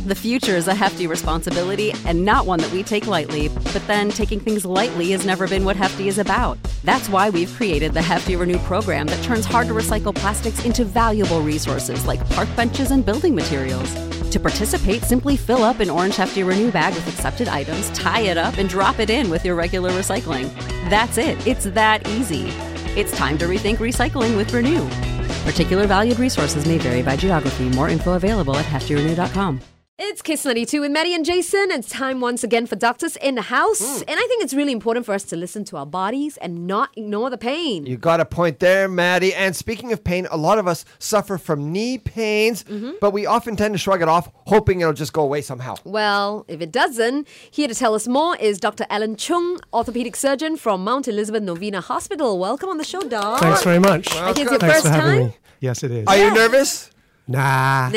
The future is a hefty responsibility and not one that we take lightly. But then taking things lightly has never been what Hefty is about. That's why we've created the Hefty Renew program that turns hard-to-recycle plastics into valuable resources like park benches and building materials. To participate, simply fill up an orange Hefty Renew bag with accepted items, tie it up, and drop it in with your regular recycling. That's it. It's that easy. It's time to rethink recycling with Renew. Particular valued resources may vary by geography. More info available at heftyrenew.com. It's Kiss 92 with Maddie and Jason. It's time once again for Doctors in the House. And I think it's really important for us to listen to our bodies and not ignore the pain. You got a point there, Maddie. And speaking of pain, a lot of us suffer from knee pains, but we often tend to shrug it off, hoping it'll just go away somehow. Well, if it doesn't, here to tell us more is Dr. Alan Chung, orthopedic surgeon from Mount Elizabeth Novena Hospital. Welcome on the show, Doc. Thanks very much. I guess your Thanks first for having time? me. Yes, it is. Are you nervous? Nah.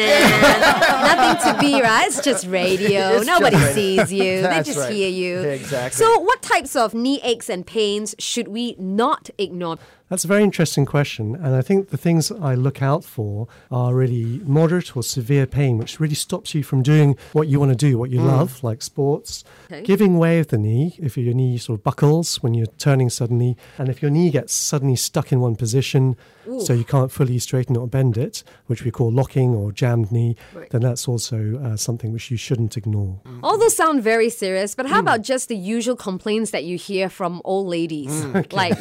Nothing to be, right? It's just radio. It's Nobody just radio. sees you. That's they just right. hear you. Exactly. So what types of knee aches and pains should we not ignore? That's a very interesting question. And I think the things I look out for are really moderate or severe pain, which really stops you from doing what you want to do, what you love, like sports. Okay. Giving way of the knee, if your knee sort of buckles when you're turning suddenly, and if your knee gets suddenly stuck in one position, so you can't fully straighten it or bend it, which we call locking or jammed knee, then that's also something which you shouldn't ignore. All those sound very serious, but how about just the usual complaints that you hear from old ladies? Like,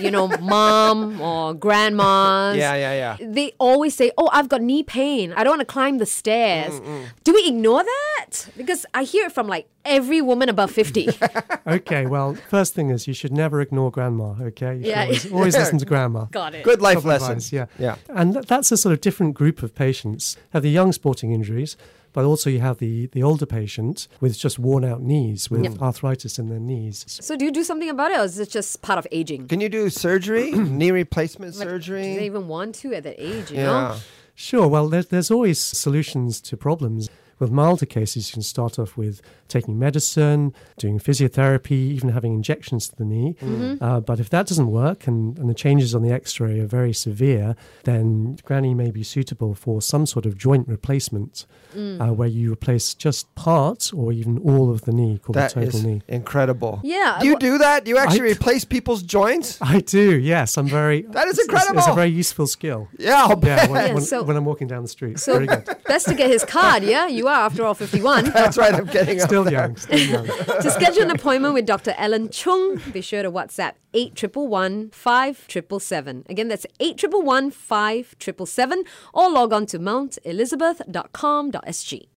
mom or grandmas. Yeah. They always say, oh, I've got knee pain. I don't want to climb the stairs. Do we ignore that? Because I hear it from like every woman above 50. Okay, well, first thing is you should never ignore grandma, okay? You should Yeah. always listen to grandma. Got it. Good life Couple of lessons. advice, Yeah. And that's a sort of different group of patients. You have the young sporting injuries, but also you have the older patient with just worn out knees, with arthritis in their knees. So do you do something about it, or is it just part of aging? Can you do surgery? Knee replacement Do they surgery? even want to at that age, you know? Yeah. Sure, well, there's always solutions to problems. With milder cases, you can start off with taking medicine, doing physiotherapy, even having injections to the knee. But if that doesn't work and the changes on the x-ray are very severe, then Granny may be suitable for some sort of joint replacement where you replace just part or even all of the knee, called That the total is knee. incredible. Yeah. Do you do that? Do you actually I- replace people's joints? I do, yes. I'm very... That is It's incredible. a very useful skill. Yeah, I'll bet. Yeah, so- when I'm walking down the street. So Very good. best to get his card, yeah? You are, after all, 51. That's right, I'm getting up Still there. young, still young. To schedule an appointment with Dr. Alan Chung, be sure to WhatsApp 8111 5777. Again, that's 8111 5777, or log on to mountelizabeth.com.sg.